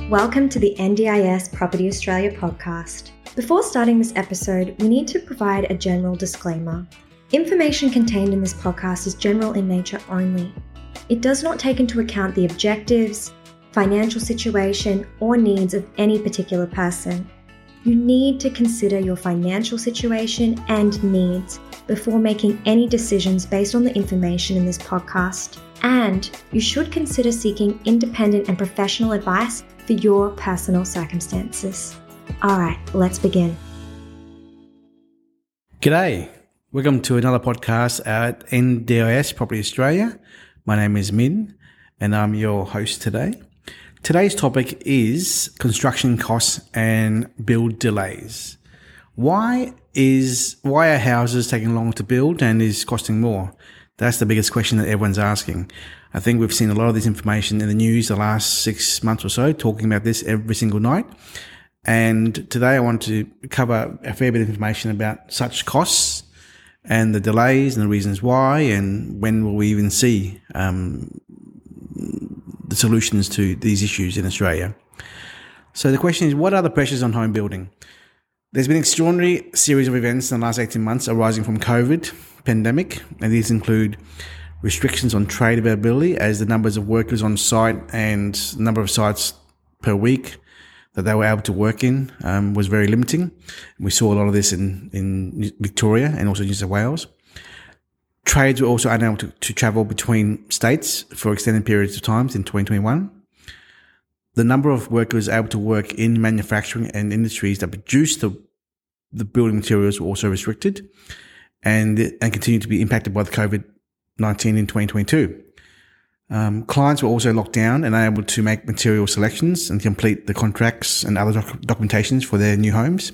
Welcome to the NDIS Property Australia podcast. Before starting this episode, we need to provide a general disclaimer. Information contained in this podcast is general in nature only. It does not take into account the objectives, financial situation, or needs of any particular person. You need to consider your financial situation and needs before making any decisions based on the information in this podcast. And you should consider seeking independent and professional advice for your personal circumstances. All right, let's begin. G'day. Welcome to another podcast at NDIS Property Australia. My name is Min and I'm your host today. Today's topic is construction costs and build delays. Why are houses taking longer to build and is costing more? That's the biggest question that everyone's asking. I think we've seen a lot of this information in the news the last 6 months or so, talking about this every single night. And today I want to cover a fair bit of information about such costs and the delays and the reasons why, and when will we even see the solutions to these issues in Australia. So the question is, what are the pressures on home building? There's been an extraordinary series of events in the last 18 months arising from COVID pandemic, and these include restrictions on trade availability as the numbers of workers on site and number of sites per week that they were able to work in was very limiting. We saw a lot of this in Victoria and also New South Wales. Trades were also unable to travel between states for extended periods of time in 2021. The number of workers able to work in manufacturing and industries that produce the building materials were also restricted and continue to be impacted by the COVID-19 in 2022. Clients were also locked down and unable to make material selections and complete the contracts and other documentations for their new homes.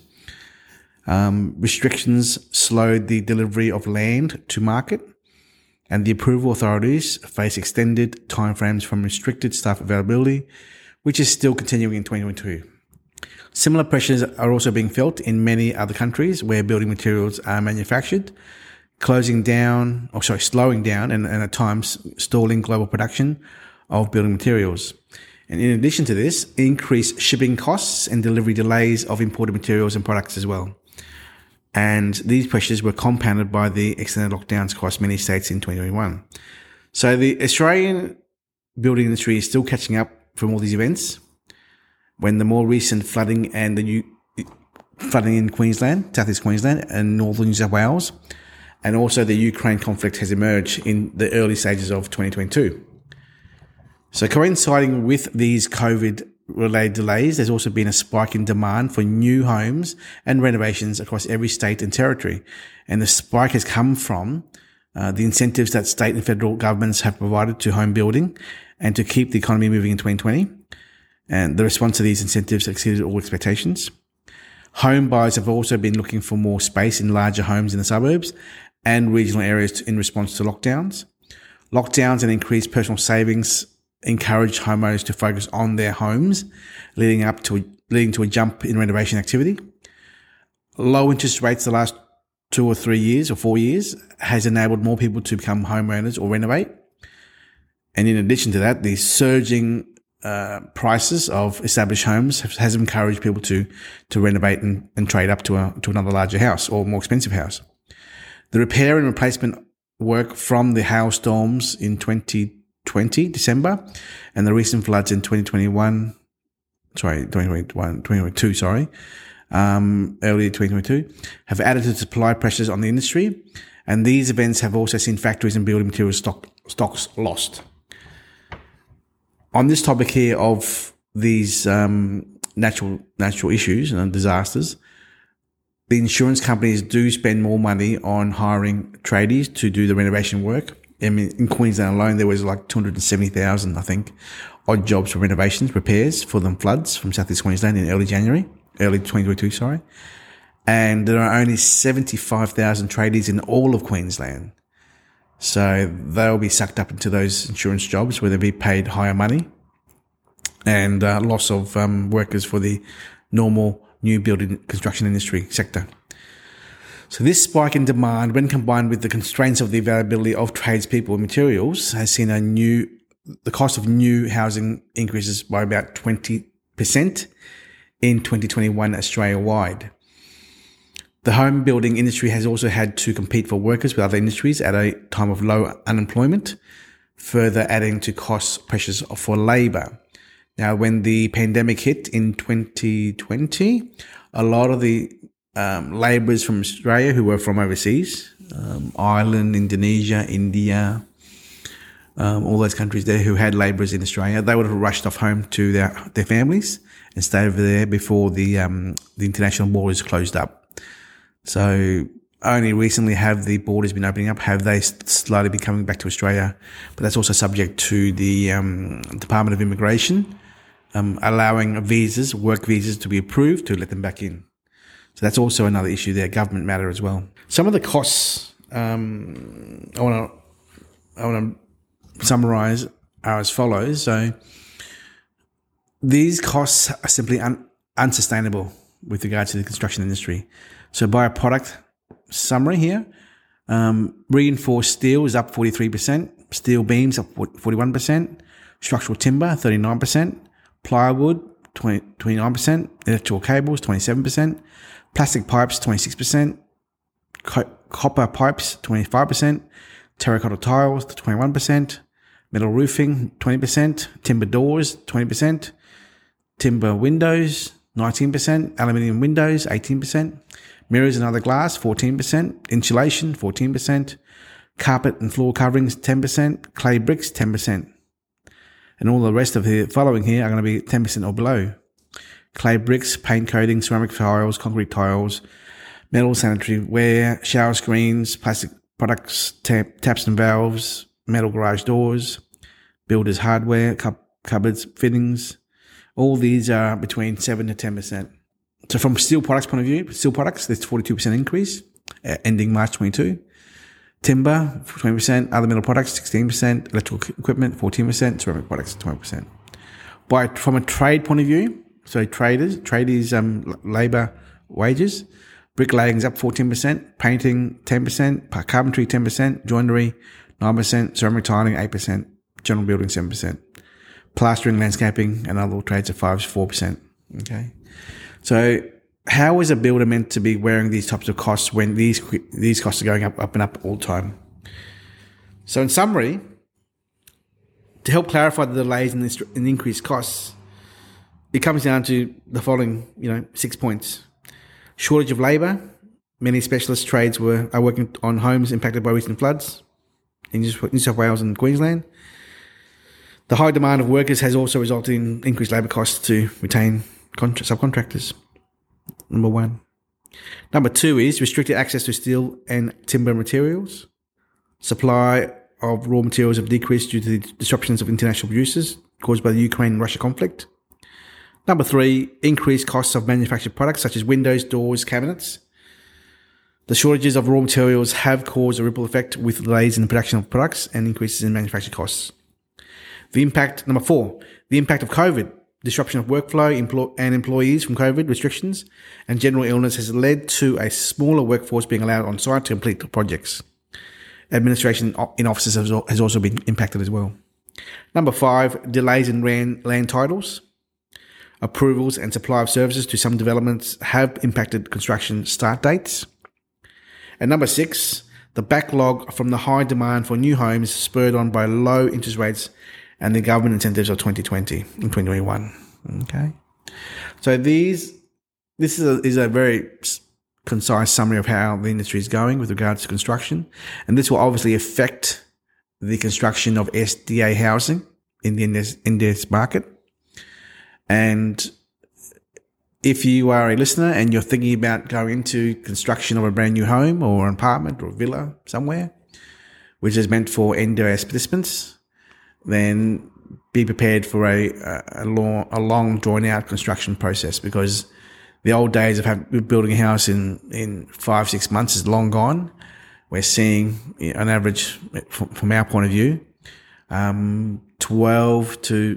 Restrictions slowed the delivery of land to market, and the approval authorities face extended timeframes from restricted staff availability, which is still continuing in 2022. Similar pressures are also being felt in many other countries where building materials are manufactured, slowing down and at times stalling global production of building materials. And in addition to this, increased shipping costs and delivery delays of imported materials and products as well. And these pressures were compounded by the extended lockdowns across many states in 2021. So the Australian building industry is still catching up from all these events, when the more recent flooding and the new flooding in Queensland, southeast Queensland and northern New South Wales, and also the Ukraine conflict has emerged in the early stages of 2022. So coinciding with these COVID-related delays, there's also been a spike in demand for new homes and renovations across every state and territory. And the spike has come from the incentives that state and federal governments have provided to home building and to keep the economy moving in 2020. And the response to these incentives exceeded all expectations. Home buyers have also been looking for more space in larger homes in the suburbs and regional areas in response to lockdowns. Lockdowns and increased personal savings encourage homeowners to focus on their homes, leading to a jump in renovation activity. Low interest rates the last 2 or 3 years or 4 years has enabled more people to become homeowners or renovate. And in addition to that, the surging prices of established homes has encouraged people to renovate and trade up to another larger house or more expensive house. The repair and replacement work from the hailstorms in 2020 December and the recent floods in 2022, early 2022, have added to supply pressures on the industry, and these events have also seen factories and building materials stocks lost. On this topic here of these natural issues and disasters, the insurance companies do spend more money on hiring tradies to do the renovation work. I mean, in Queensland alone, there was like 270,000, I think, odd jobs for renovations, repairs for the floods from southeast Queensland in early 2022, And there are only 75,000 tradies in all of Queensland. So they'll be sucked up into those insurance jobs where they'll be paid higher money, and loss of workers for the normal new building construction industry sector. So this spike in demand, when combined with the constraints of the availability of tradespeople and materials, has seen the cost of new housing increases by about 20 in 2021 Australia-wide. The home building industry has also had to compete for workers with other industries at a time of low unemployment, further adding to cost pressures for labour. Now, when the pandemic hit in 2020, a lot of the labourers from Australia who were from overseas, Ireland, Indonesia, India, all those countries there who had labourers in Australia, they would have rushed off home to their families and stayed over there before the international borders closed up. So only recently have the borders been opening up, have they slowly been coming back to Australia, but that's also subject to the Department of Immigration allowing work visas to be approved to let them back in. So that's also another issue there, government matter as well. Some of the costs I want to summarise are as follows. So these costs are simply unsustainable with regard to the construction industry. So by a product summary here, reinforced steel is up 43%, steel beams up 41%, structural timber 39%, plywood 29%, electrical cables 27%, plastic pipes 26%, copper pipes 25%, terracotta tiles 21%, metal roofing 20%, timber doors 20%, timber windows 19%, aluminium windows 18%, mirrors and other glass 14%, insulation 14%, carpet and floor coverings 10%, clay bricks 10%. And all the rest of the following here are going to be 10% or below. Clay bricks, paint coating, ceramic tiles, concrete tiles, metal sanitary ware, shower screens, plastic products, taps and valves, metal garage doors, builders hardware, cupboards, fittings. All these are between 7 to 10%. So from steel products point of view, steel products, there's 42% increase ending March 22. Timber, 20%, other metal products, 16%, electrical equipment, 14%, ceramic products, 20%. From a trade point of view, so trade is labour wages, bricklaying is up 14%, painting 10%, carpentry 10%, joinery 9%, ceramic tiling 8%, general building 7%, plastering, landscaping and other trades are 4%. Okay. So how is a builder meant to be wearing these types of costs when these costs are going up and up all the time? So in summary, to help clarify the delays in increased costs, it comes down to the following, 6 points. Shortage of labour. Many specialist trades are working on homes impacted by recent floods in New South Wales and Queensland. The high demand of workers has also resulted in increased labour costs to retain subcontractors. Number one. Number two is restricted access to steel and timber materials. Supply of raw materials have decreased due to the disruptions of international producers caused by the Ukraine-Russia conflict. Number three, increased costs of manufactured products such as windows, doors, cabinets. The shortages of raw materials have caused a ripple effect with delays in the production of products and increases in manufacturing costs. Number four, the impact of COVID. Disruption of workflow and employees from COVID restrictions and general illness has led to a smaller workforce being allowed on site to complete the projects. Administration in offices has also been impacted as well. Number five, delays in land titles. Approvals and supply of services to some developments have impacted construction start dates. And number six, the backlog from the high demand for new homes spurred on by low interest rates and the government incentives of 2020 and 2021. Okay. So this is a very concise summary of how the industry is going with regards to construction. And this will obviously affect the construction of SDA housing in this market. And if you are a listener and you're thinking about going into construction of a brand new home or an apartment or a villa somewhere, which is meant for NDIS participants, then be prepared for a long drawn-out construction process, because the old days of building a house in 5-6 months is long gone. We're seeing, on average, from our point of view, 12 to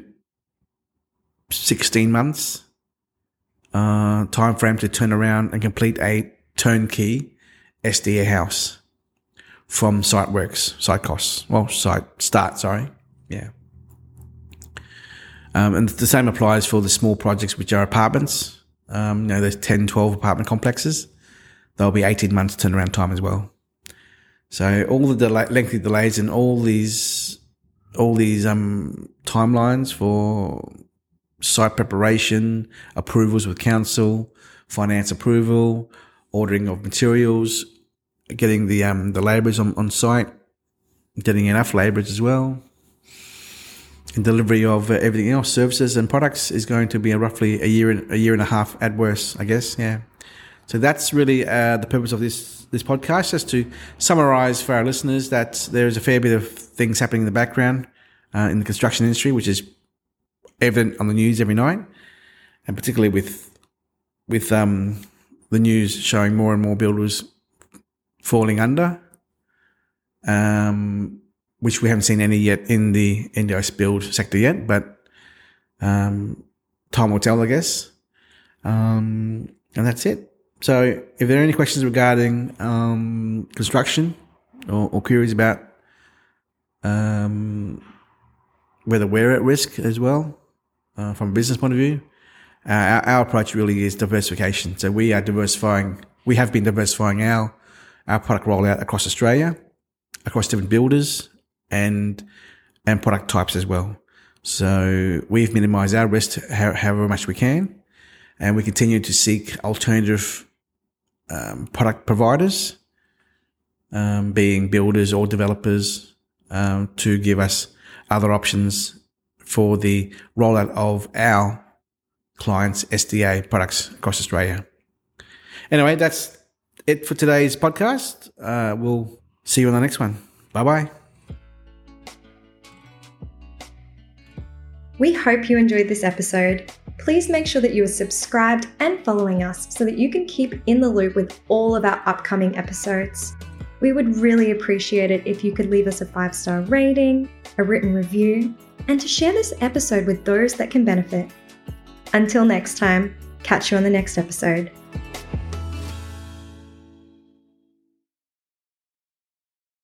16 months time frame to turn around and complete a turnkey SDA house from site start. Yeah. And the same applies for the small projects, which are apartments. There's 10, 12 apartment complexes. There'll be 18 months turnaround time as well. So all the lengthy delays and all these timelines for site preparation, approvals with council, finance approval, ordering of materials, getting the labourers on site, getting enough labourers as well, and delivery of everything else, services and products, is going to be roughly a year and a half at worst, I guess. Yeah. So that's really the purpose of this podcast, just to summarise for our listeners that there is a fair bit of things happening in the background in the construction industry, which is evident on the news every night, and particularly with the news showing more and more builders falling under, which we haven't seen any yet in the NDIS build sector yet, but time will tell, I guess. And that's it. So if there are any questions regarding construction or queries about whether we're at risk as well from a business point of view, our approach really is diversification. So we have been diversifying our product rollout across Australia, across different builders and product types as well. So we've minimised our risk however much we can, and we continue to seek alternative product providers, being builders or developers, to give us other options for the rollout of our clients' SDA products across Australia. Anyway, that's it for today's podcast. We'll see you on the next one. Bye-bye. We hope you enjoyed this episode. Please make sure that you are subscribed and following us so that you can keep in the loop with all of our upcoming episodes. We would really appreciate it if you could leave us a 5-star rating, a written review, and to share this episode with those that can benefit. Until next time, catch you on the next episode.